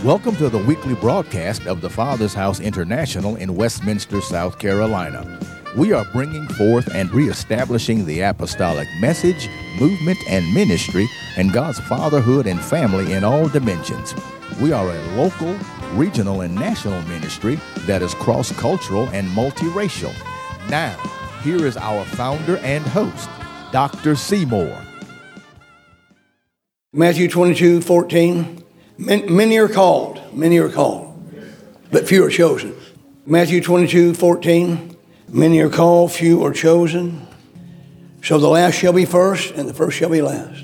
Welcome to the weekly broadcast of the Father's House International in Westminster, South Carolina. We are bringing forth and reestablishing the apostolic message, movement, and ministry and God's fatherhood and family in all dimensions. We are a local, regional, and national ministry that is cross-cultural and multiracial. Now, here is our founder and host, Dr. Seymour. Matthew 22:14. Many are called, but few are chosen. Matthew 22:14. Many are called, few are chosen. So the last shall be first, and the first shall be last.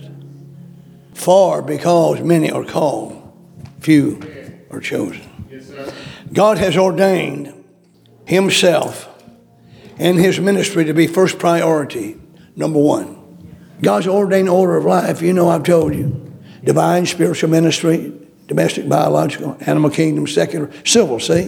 For because many are called, few are chosen. God has ordained himself and his ministry to be first priority, number one. God's ordained order of life, I've told you. Divine, spiritual ministry, domestic, biological, animal kingdom, secular, civil, see?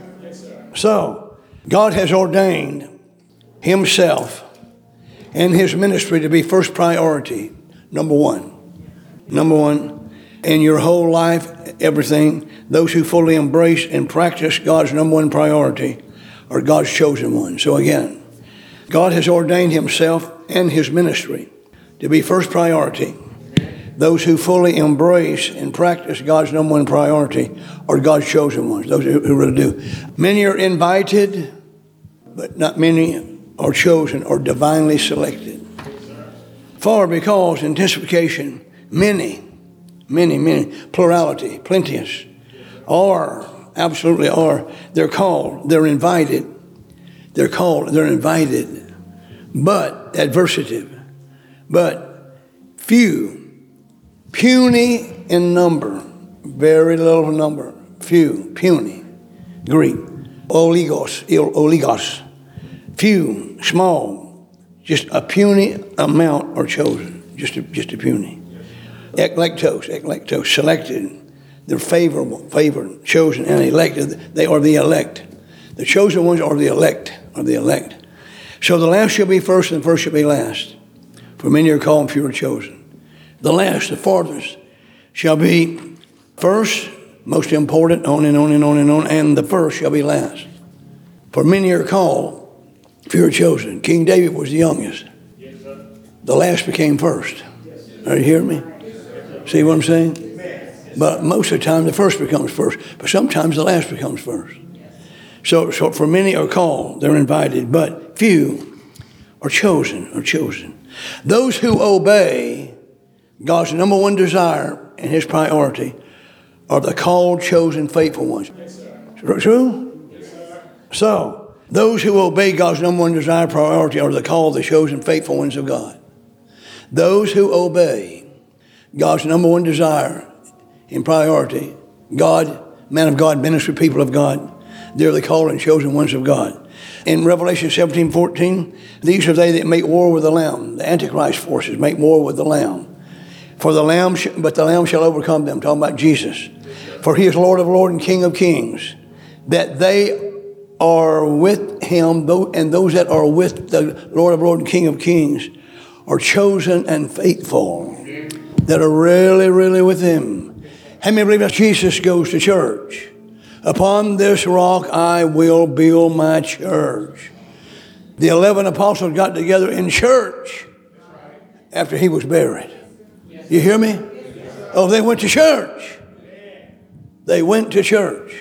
So, God has ordained himself and his ministry to be first priority, number one. Number one, in your whole life, everything, those who fully embrace and practice God's number one priority are God's chosen ones. So again, God has ordained himself and his ministry to be first priority. Those who fully embrace and practice God's number one priority are God's chosen ones, those who really do. Many are invited, but not many are chosen or divinely selected. For because intensification, many, plurality, plenteous, absolutely are. They're called, they're invited. They're called, they're invited. But, adversative, but few, puny in number, very little number, few, puny, Greek, oligos, few, small, just a puny amount are chosen, just a puny. Eklektos, selected, they're favored, chosen, and elected. They are the elect. The chosen ones are the elect, So the last shall be first, and the first shall be last. For many are called, and few are chosen. The last, the farthest, shall be first, most important, on, and the first shall be last. For many are called, few are chosen. King David was the youngest. The last became first. Are you hearing me? See what I'm saying? But most of the time, the first becomes first. But sometimes the last becomes first. So for many are called, they're invited, but few are chosen. Those who obey God's number one desire and his priority are the called, chosen, faithful ones. True? So, those who obey God's number one desire, priority are the called, the chosen, faithful ones of God. Those who obey God's number one desire and priority, God, man of God, ministry, people of God, they're the called and chosen ones of God. In Revelation 17:14, these are they that make war with the Lamb. The Antichrist forces make war with the Lamb. But the Lamb shall overcome them. Talking about Jesus. For he is Lord of lords and King of kings. That they are with him, and those that are with the Lord of lords and King of kings are chosen and faithful. That are really, really with him. How many believe that Jesus goes to church? Upon this rock I will build my church. The 11 apostles got together in church after he was buried. You hear me? Oh, they went to church. They went to church.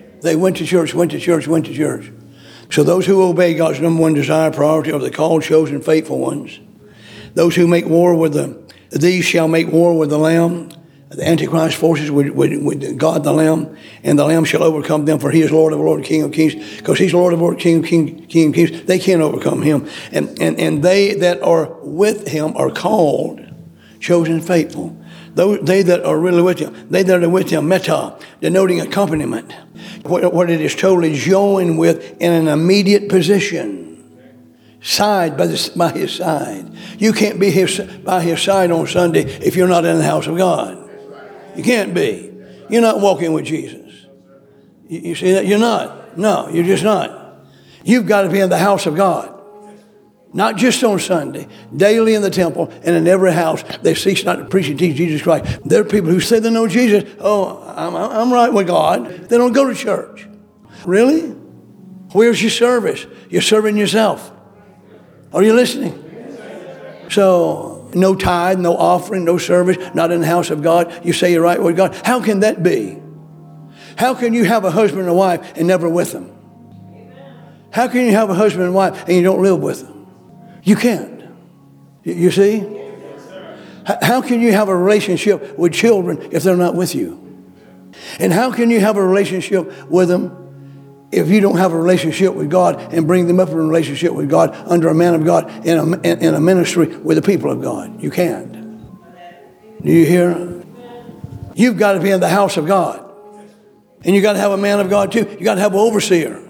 So those who obey God's number one desire, priority are the called, chosen, faithful ones. Those who make war these shall make war with the Lamb. The Antichrist forces with God the Lamb, and the Lamb shall overcome them, for he is Lord of lords, King of kings. Because he's Lord of lords, King of kings, they can't overcome him. And they that are with him are called, chosen, faithful. They that are really with him, meta, denoting accompaniment. What it is totally joined with in an immediate position. Side by his side. You can't be by his side on Sunday if you're not in the house of God. You can't be. You're not walking with Jesus. You see that? You're not. No, you're just not. You've got to be in the house of God. Not just on Sunday, daily in the temple and in every house, they cease not to preach and teach Jesus Christ. There are people who say they know Jesus. Oh, I'm right with God. They don't go to church. Really? Where's your service? You're serving yourself. Are you listening? So, no tithe, no offering, no service, not in the house of God. You say you're right with God. How can that be? How can you have a husband and a wife and never with them? How can you have a husband and wife and you don't live with them? You can't. You see? How can you have a relationship with children if they're not with you? And how can you have a relationship with them if you don't have a relationship with God and bring them up in a relationship with God under a man of God in a ministry with the people of God? You can't. Do you hear? You've got to be in the house of God. And you got to have a man of God too. You got to have an overseer.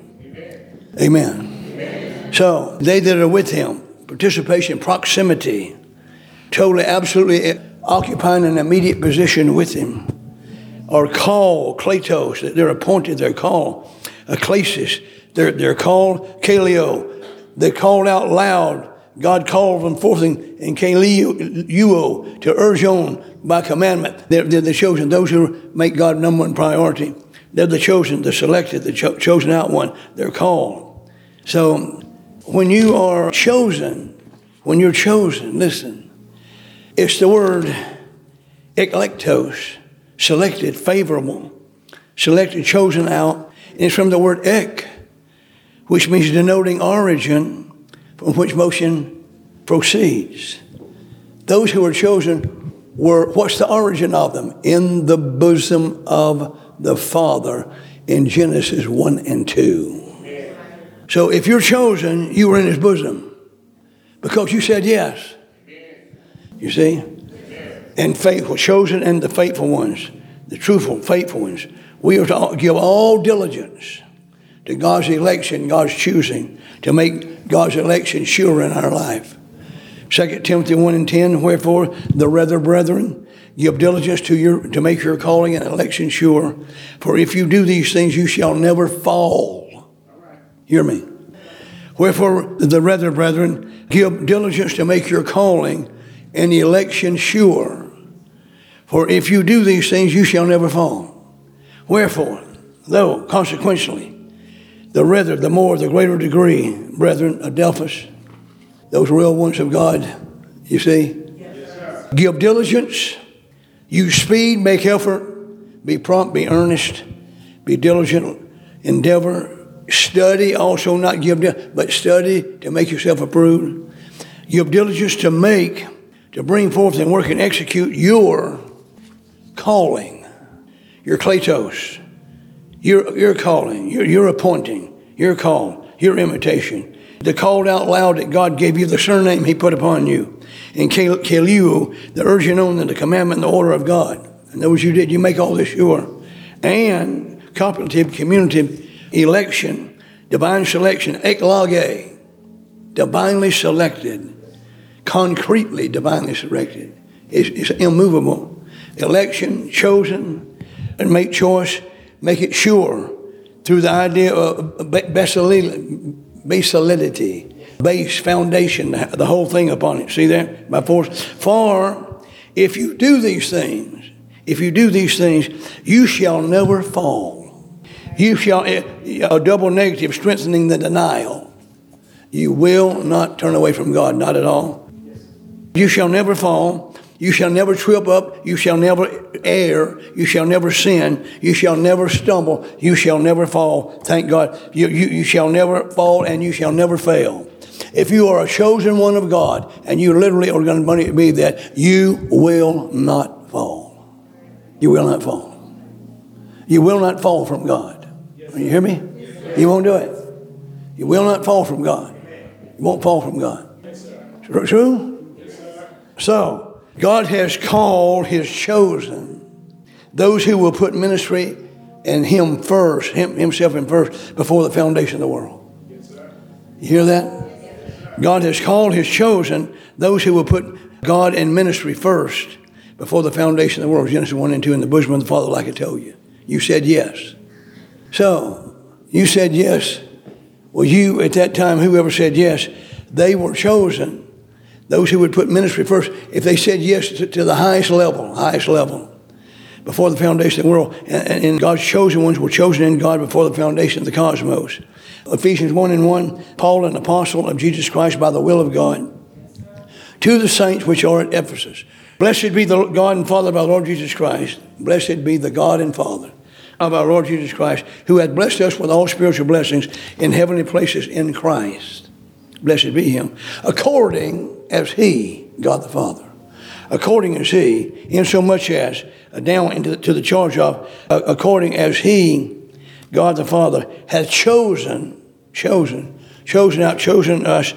Amen. So they that are with him, participation, proximity, totally, absolutely occupying an immediate position with him, are called kletos. They're appointed. They're called eklesis. They're called kaleo. They're called out loud. God called them forth in kaleo to urge on by commandment. They're the chosen. Those who make God number one priority. They're the chosen, the selected, the chosen out one. They're called. So when you are chosen, when you're chosen, listen, it's the word eklektos, selected, favorable, selected, chosen out. And it's from the word ek, which means denoting origin from which motion proceeds. Those who were chosen were, what's the origin of them? In the bosom of the Father in Genesis 1 and 2. So if you're chosen, you were in his bosom because you said yes. You see? And faithful, chosen and the faithful ones, the truthful, faithful ones. We are to give all diligence to God's election, God's choosing, to make God's election sure in our life. 2 Timothy 1 and 10, wherefore the rather, brethren, give diligence to make your calling and election sure. For if you do these things, you shall never fall. Hear me. Wherefore the rather, brethren, give diligence to make your calling and the election sure. For if you do these things, you shall never fall. Wherefore, though, consequentially, the rather, the more, the greater degree, brethren, adelphos, those real ones of God, you see, yes, give diligence, use speed, make effort, be prompt, be earnest, be diligent, endeavor, study, also not give, but study to make yourself approved. Give diligence to bring forth and work and execute your calling, your kletos, your calling, your appointing, your call, your invitation. The called out loud that God gave you, the surname he put upon you. And kaleo, the urging on and the commandment and the order of God. And those you did, you make all this sure. And cooperative, community, election, divine selection, eklage, divinely selected, concretely divinely selected. It's immovable. Election, chosen, and make choice, make it sure through the idea of base solidity, base foundation, the whole thing upon it. See there? By force. For if you do these things, you shall never fall. You shall, a double negative, strengthening the denial. You will not turn away from God, not at all. You shall never fall. You shall never trip up. You shall never err. You shall never sin. You shall never stumble. You shall never fall. Thank God. You shall never fall and you shall never fail. If you are a chosen one of God and you literally are going to be that, you will not fall. You will not fall. You will not fall from God. You hear me? You won't do it. You will not fall from God. You won't fall from God. True? So, God has called his chosen, those who will put ministry and him first, himself in first, before the foundation of the world. You hear that? God has called his chosen, those who will put God and ministry first, before the foundation of the world. Genesis 1 and 2, in the bosom of the Father, like I told you. You said yes. So, you said yes. Well, you, at that time, whoever said yes, They were chosen. Those who would put ministry first, if they said yes to the highest level, before the foundation of the world. And God's chosen ones were chosen in God before the foundation of the cosmos. Ephesians 1:1, Paul, an apostle of Jesus Christ by the will of God, to the saints which are at Ephesus. Blessed be the God and Father of our Lord Jesus Christ. Blessed be the God and Father of our Lord Jesus Christ, who hath blessed us with all spiritual blessings in heavenly places in Christ. Blessed be him. According as he, God the Father, according as he, insomuch as, down into to the charge of, according as he, God the Father, hath chosen us,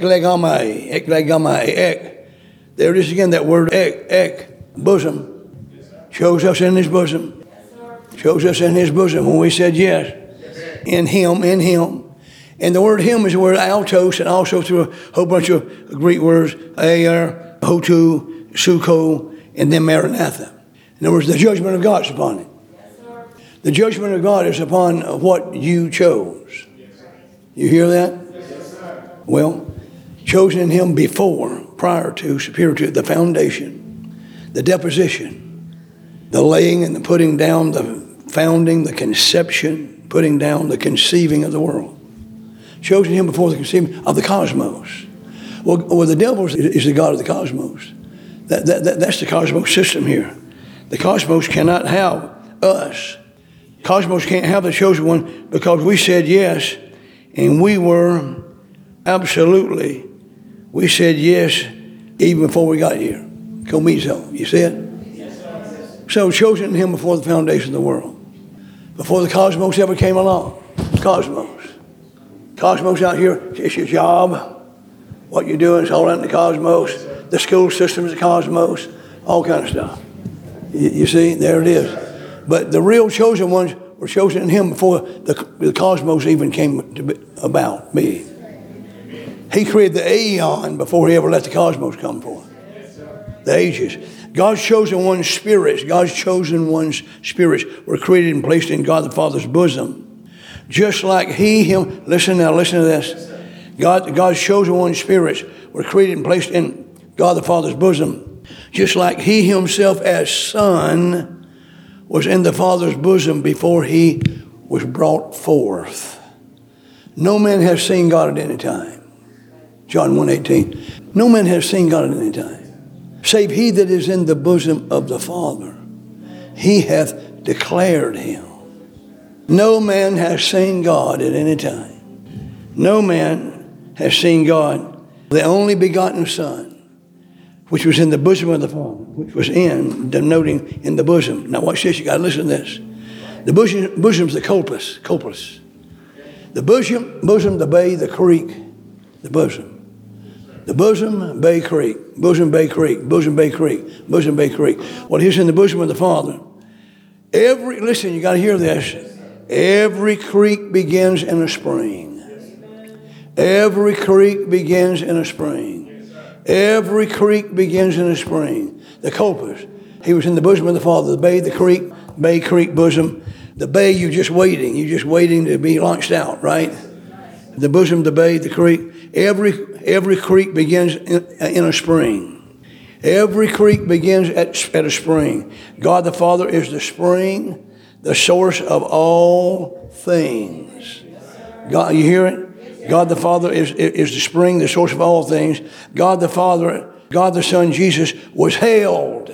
eklegomai. There it is again, that word bosom. Chose us in his bosom. Chose us in his bosom when we said yes. In him. And the word him is the word altos, and also through a whole bunch of Greek words, aer, hotu, suko, and then maranatha. In other words, the judgment of God is upon it. The judgment of God is upon what you chose. You hear that? Well, chosen in him before, prior to, superior to the foundation, the deposition, the laying and the putting down, the founding, the conception, putting down, the conceiving of the world. Chosen him before the conceiving of the cosmos. Well, the devil is the God of the cosmos. That's the cosmos system here. The cosmos cannot have us. Cosmos can't have the chosen one because we said yes, and we said yes even before we got here. Comizo, you see it? So chosen him before the foundation of the world. Before the cosmos ever came along. Cosmos out here, it's your job. What you're doing is all out in the cosmos. The school system is the cosmos. All kind of stuff. You see, there it is. But the real chosen ones were chosen in him before the cosmos even came to be about me. He created the aeon before he ever let the cosmos come forth. The ages. God's chosen one's spirits were created and placed in God the Father's bosom. Just like him, listen to this. God's chosen one's spirits were created and placed in God the Father's bosom. Just like he himself as son was in the Father's bosom before he was brought forth. No man has seen God at any time. John 1:18. No man has seen God at any time, save he that is in the bosom of the Father. He hath declared him. No man has seen God at any time. No man has seen God, the only begotten Son, which was in the bosom of the Father, which was denoting in the bosom. Now watch this, you got to listen to this. The bosom's the copus. The bosom, the bay, the creek, the bosom. The bosom, Bay Creek, bosom, Bay Creek, bosom, Bay Creek, bosom, Bay Creek. Well, he's in the bosom of the Father. Listen, you got to hear this. Every creek begins in a spring. Every creek begins in a spring. Every creek begins in a spring. The copus. He was in the bosom of the Father. The bay, the creek, Bay Creek bosom. The bay, you're just waiting. You're just waiting to be launched out, right? The bosom, the bay, the creek. Every creek begins in a spring. Every creek begins at a spring. God the Father is the spring, the source of all things. God, you hear it? God the Father is the spring, the source of all things. God the Father, God the Son, Jesus, was hailed.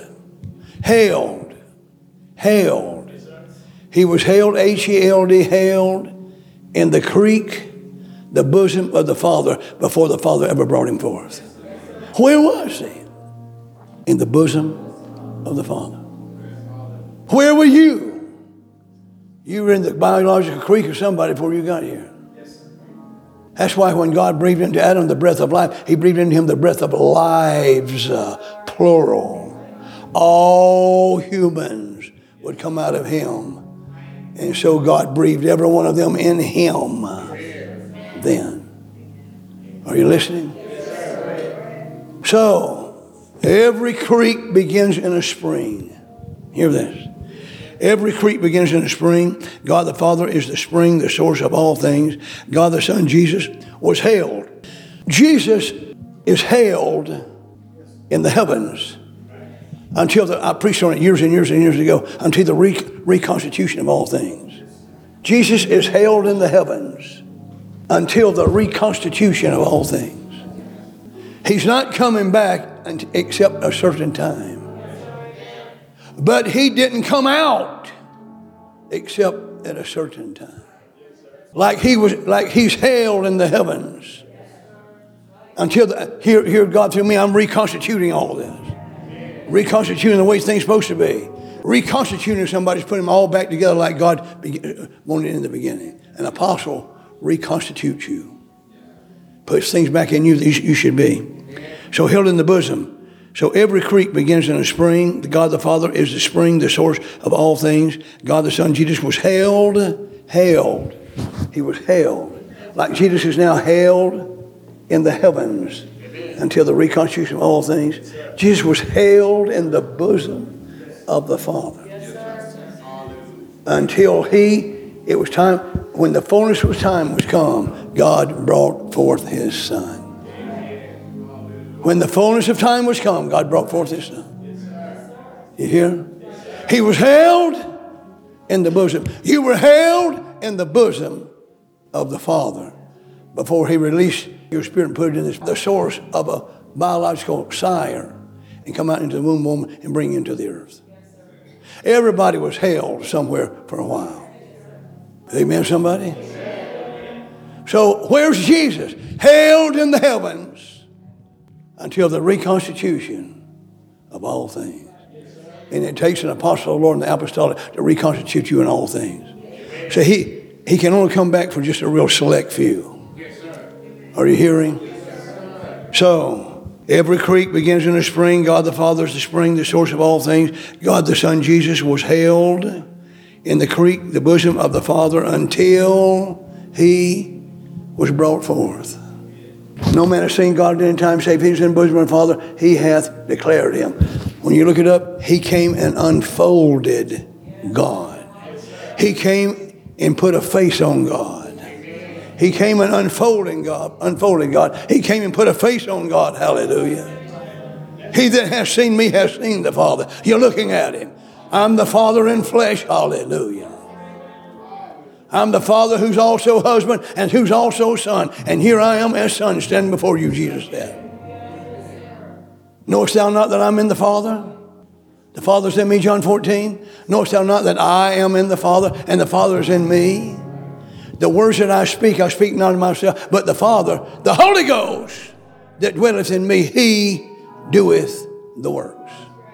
He was hailed, H-E-L-D, hailed in the creek, the bosom of the Father, before the Father ever brought him forth. Where was he? In the bosom of the Father. Where were you? You were in the biological creek of somebody before you got here. That's why when God breathed into Adam the breath of life, he breathed into him the breath of lives, plural. All humans would come out of him. And so God breathed every one of them in him then. Are you listening? So, every creek begins in a spring. Hear this. Every creek begins in a spring. God the Father is the spring, the source of all things. God the Son, Jesus, was hailed. Jesus is held in the heavens until I preached on it years and years and years ago, until the reconstitution of all things. Jesus is held in the heavens until the reconstitution of all things. He's not coming back except a certain time. But he didn't come out except at a certain time. Like he's held in the heavens until here God through me, I'm reconstituting all of this. Reconstituting the way things are supposed to be. Reconstituting somebody's putting them all back together like God wanted in the beginning. An apostle reconstitutes you. Puts things back in you that you should be. So held in the bosom. So every creek begins in a spring. The God the Father is the spring, the source of all things. God the Son, Jesus, was held. He was held. Like Jesus is now held in the heavens until the reconstitution of all things. Jesus was held in the bosom of the Father. Until it was time, when the fullness of time was come, God brought forth his Son. When the fullness of time was come, God brought forth his Son. You hear? He was held in the bosom. You were held in the bosom of the Father before he released your spirit and put it in the source of a biological sire and come out into the womb woman and bring you into the earth. Everybody was held somewhere for a while. Amen, somebody? So where's Jesus? Held in the heavens until the reconstitution of all things. And it takes an apostle of the Lord and the apostolic to reconstitute you in all things. So he can only come back for just a real select few. Are you hearing? So every creek begins in a spring. God the Father is the spring, the source of all things. God the Son, Jesus, was held in the creek, the bosom of the Father, until he was brought forth. No man has seen God at any time, save he is in the bosom of the Father. He hath declared him. When you look it up, he came and unfolded God. He came and put a face on God. He came and unfolded God. He came and put a face on God. Hallelujah. He that has seen me has seen the Father. You're looking at him. I'm the Father in flesh. Hallelujah. I'm the Father who's also husband and who's also son. And here I am as son standing before you, Jesus said. Knowest thou not that I'm in the Father? The Father's in me, John 14. Knowest thou not that I am in the Father and the Father is in me? The words that I speak not of myself, but the Father, the Holy Ghost that dwelleth in me, he doeth the works.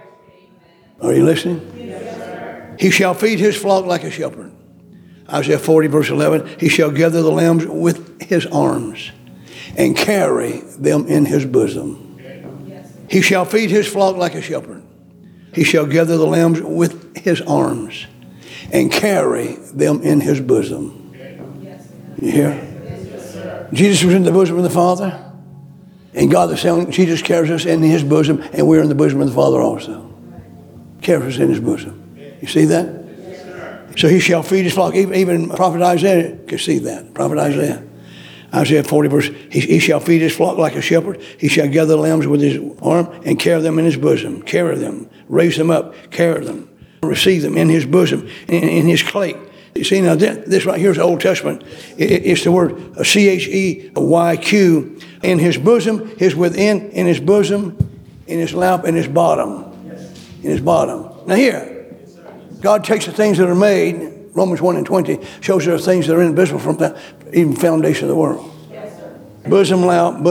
Are you listening? Yes, he shall feed his flock like a shepherd. Isaiah 40 verse 11, he shall gather the lambs with his arms and carry them in his bosom. He shall feed his flock like a shepherd. He shall gather the lambs with his arms and carry them in his bosom. You hear? Jesus was in the bosom of the Father, and God the Son, Jesus carries us in his bosom, and we're in the bosom of the Father also. Carries us in his bosom. You see that? So he shall feed his flock. Even Prophet Isaiah could see that. Prophet Isaiah. Isaiah 40 verse, he shall feed his flock like a shepherd. He shall gather the lambs with his arm and carry them in his bosom. Carry them, raise them up, carry them, receive them in his bosom, in his clay. You see, now this right here is the Old Testament. It's the word CHEYQ. In his bosom, his within, in his bosom, in his lap, in his bottom. In his bottom. Now here, God takes the things that are made, Romans 1 and 20, shows there are things that are invisible from the even foundation of the world. Bosom, lap,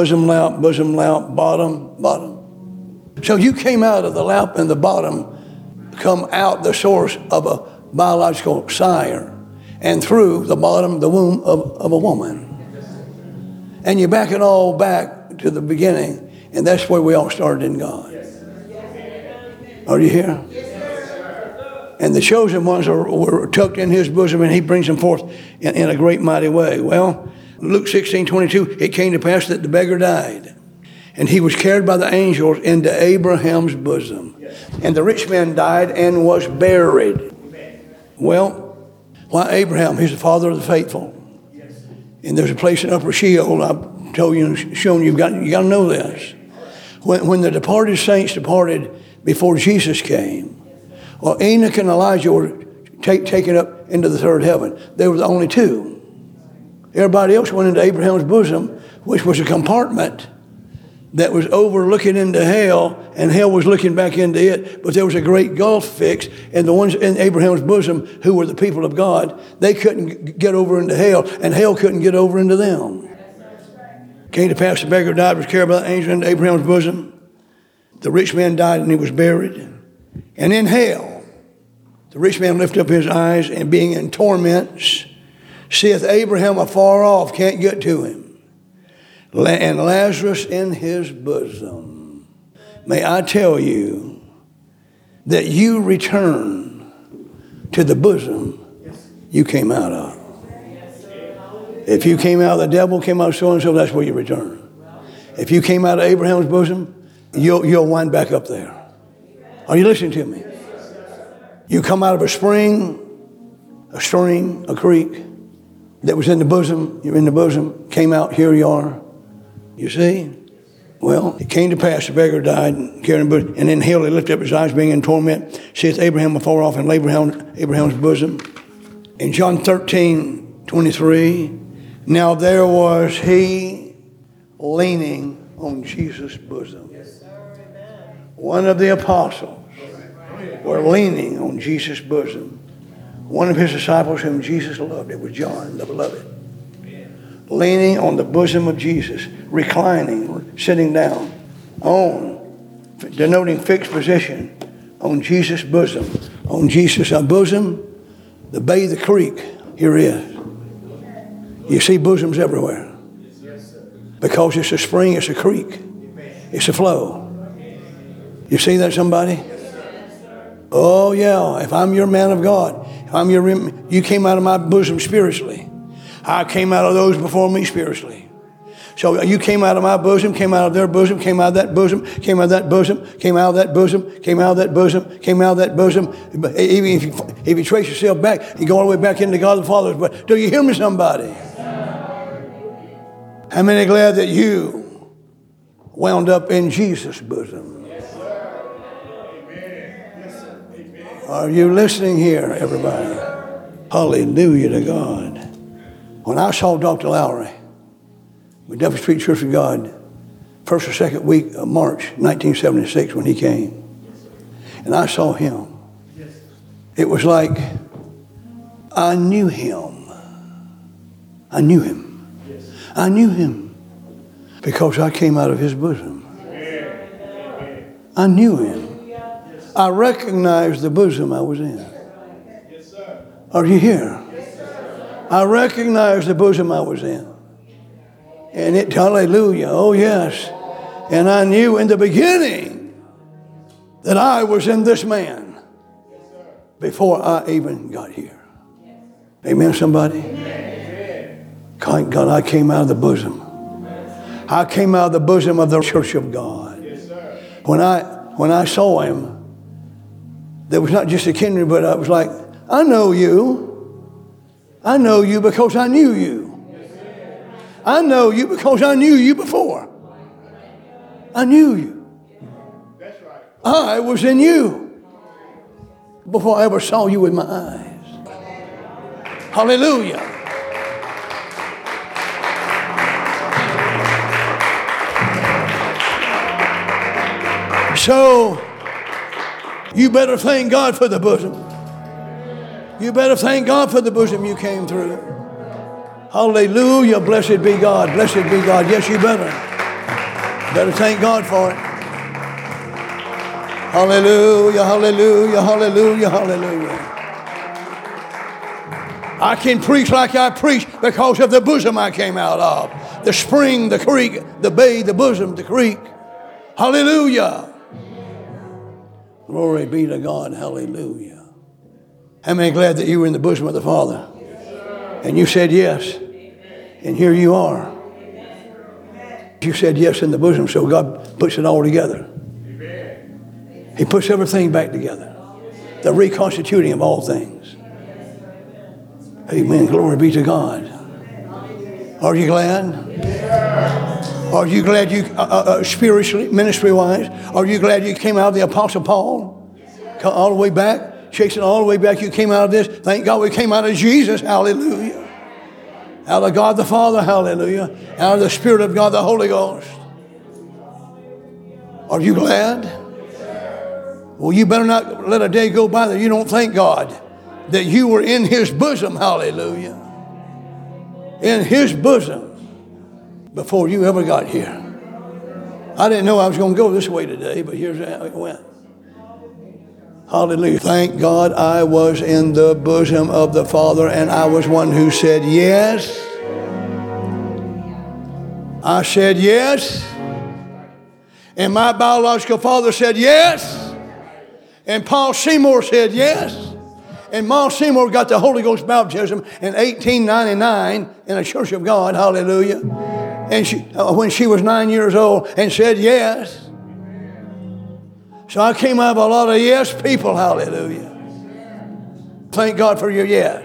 bottom. So you came out of the lap and the bottom, come out the source of a biological sire, and through the bottom, the womb of a woman. And you back it all back to the beginning, and that's where we all started in God. Are you here? And the chosen ones were tucked in his bosom, and he brings them forth in a great mighty way. Well, Luke 16:22, it came to pass that the beggar died, and he was carried by the angels into Abraham's bosom. And the rich man died and was buried. Well, why Abraham? He's the father of the faithful. And there's a place in Upper Sheol. I told you and shown you, you got to know this. When the departed saints departed before Jesus came, well, Enoch and Elijah were taken up into the third heaven. They were the only two. Everybody else went into Abraham's bosom, which was a compartment that was overlooking into hell, and hell was looking back into it. But there was a great gulf fixed, and the ones in Abraham's bosom, who were the people of God, they couldn't get over into hell, and hell couldn't get over into them. Came to pass, the beggar died, was carried by the angel into Abraham's bosom. The rich man died, and he was buried. And in hell, the rich man lifted up his eyes, and being in torments, seeth Abraham afar off, can't get to him, and Lazarus in his bosom. May I tell you that you return to the bosom you came out of. If you came out of the devil, came out of so-and-so, that's where you return. If you came out of Abraham's bosom, you'll wind back up there. Are you listening to me? You come out of a spring, a stream, a creek that was in the bosom, you're in the bosom, came out, here you are. You see? Well, it came to pass, the beggar died, and in hell he lifted up his eyes, being in torment, seeth Abraham afar off in Abraham's bosom. In John 13:23, now there was he leaning on Jesus' bosom. One of the apostles were leaning on Jesus' bosom. One of his disciples whom Jesus loved, it was John, the beloved, leaning on the bosom of Jesus, reclining, sitting down, denoting fixed position, on Jesus' bosom. On Jesus' bosom, the bay, the creek, here is. You see bosoms everywhere. Because it's a spring, it's a creek, it's a flow. You see that, somebody? Oh, yeah. If I'm your man of God, you came out of my bosom spiritually. I came out of those before me spiritually. So you came out of my bosom, came out of their bosom, came out of that bosom, came out of that bosom, came out of that bosom, came out of that bosom, came out of that bosom. Even if you trace yourself back, you go all the way back into God the Father's. But do you hear me, somebody? How many are glad that you wound up in Jesus' bosom? Are you listening here, everybody? Hallelujah to God. When I saw Dr. Lowry with Duffy Street Church of God, first or second week of March 1976 when he came, and I saw him, it was like I knew him. I knew him. I knew him because I came out of his bosom. I knew him. I recognized the bosom I was in. Are you here? I recognized the bosom I was in. And it, hallelujah, oh yes. And I knew in the beginning that I was in this man before I even got here. Amen, somebody? God, I came out of the bosom. I came out of the bosom of the Church of God. When I saw him, there was not just a kindred, but I was like, I know you. I know you because I knew you. I know you because I knew you before. I knew you. I was in you before I ever saw you with my eyes. Hallelujah. So, you better thank God for the bosom. You better thank God for the bosom you came through. Hallelujah. Blessed be God. Blessed be God. Yes, you better. Better thank God for it. Hallelujah. Hallelujah. Hallelujah. Hallelujah. I can preach like I preach because of the bosom I came out of. The spring, the creek, the bay, the bosom, the creek. Hallelujah. Glory be to God. Hallelujah. How many are glad that you were in the bosom of the Father? And you said yes. And here you are. You said yes in the bosom, so God puts it all together. He puts everything back together. The reconstituting of all things. Amen. Glory be to God. Are you glad? Are you glad you, spiritually, ministry-wise, are you glad you came out of the Apostle Paul? All the way back, chasing all the way back, you came out of this. Thank God we came out of Jesus, hallelujah. Out of God the Father, hallelujah. Out of the Spirit of God, the Holy Ghost. Are you glad? Well, you better not let a day go by that you don't thank God that you were in His bosom, hallelujah. In His bosom before you ever got here. I didn't know I was going to go this way today, but here's how it went. Hallelujah. Thank God I was in the bosom of the Father, and I was one who said yes. I said yes. And my biological father said yes. And Paul Seymour said yes. And Ma Seymour got the Holy Ghost baptism in 1899 in a church of God. Hallelujah. And she, when she was 9 years old, and said yes. So I came out of a lot of yes people. Hallelujah. Thank God for your yes.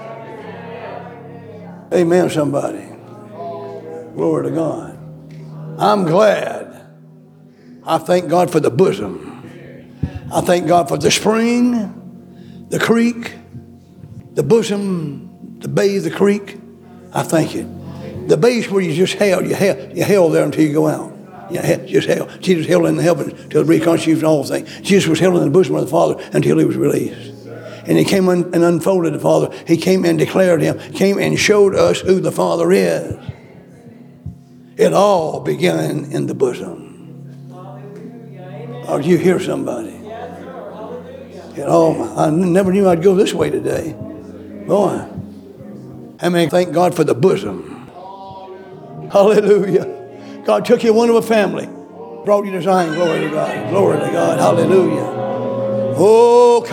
Amen, somebody. Glory to God. I'm glad. I thank God for the bosom. I thank God for the spring, the creek, the bosom, the bay, the creek. I thank it. The bay's where you just held. You held there until you go out. You just held. Jesus held in the heavens till the reconstitution of all things. Jesus was held in the bosom of the Father until He was released. And He came and unfolded the Father. He came and declared Him. Came and showed us who the Father is. It all began in the bosom. Or do you hear somebody? It all. I never knew I'd go this way today. Boy. How many thank God for the bosom? Hallelujah. God took you one of a family, brought you to Zion. Glory to God. Glory to God. Hallelujah. Oh,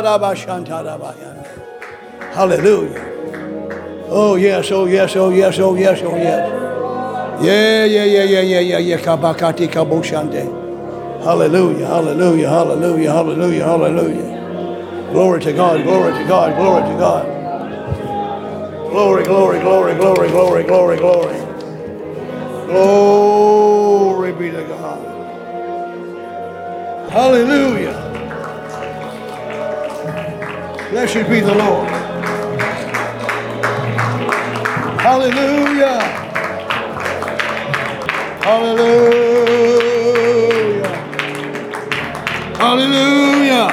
hallelujah. Oh, yes, oh, yes, oh, yes, oh, yes, oh, yes. Yeah. Hallelujah, hallelujah, hallelujah, hallelujah, hallelujah. Glory to God, glory to God, glory to God. Glory, glory, glory, glory, glory, glory, glory. Glory be to God. Hallelujah. Blessed be the Lord. Hallelujah. Hallelujah. Hallelujah.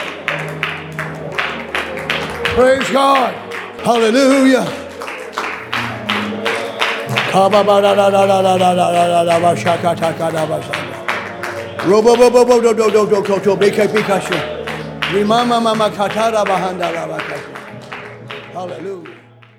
Praise God. Hallelujah. Hallelujah.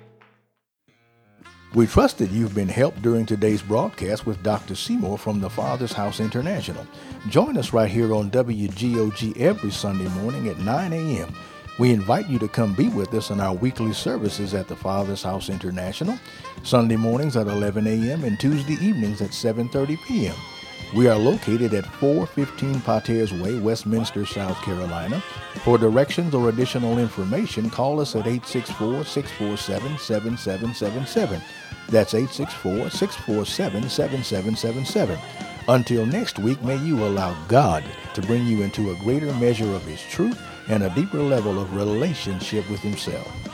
We trust that you've been helped during today's broadcast with Dr. Seymour from the Father's House International. Join us right here on WGOG every Sunday morning at 9 a.m. We invite you to come be with us in our weekly services at the Father's House International, Sunday mornings at 11 a.m. and Tuesday evenings at 7:30 p.m. We are located at 415 Pater's Way, Westminster, South Carolina. For directions or additional information, call us at 864-647-7777. That's 864-647-7777. Until next week, may you allow God to bring you into a greater measure of His truth and a deeper level of relationship with Himself.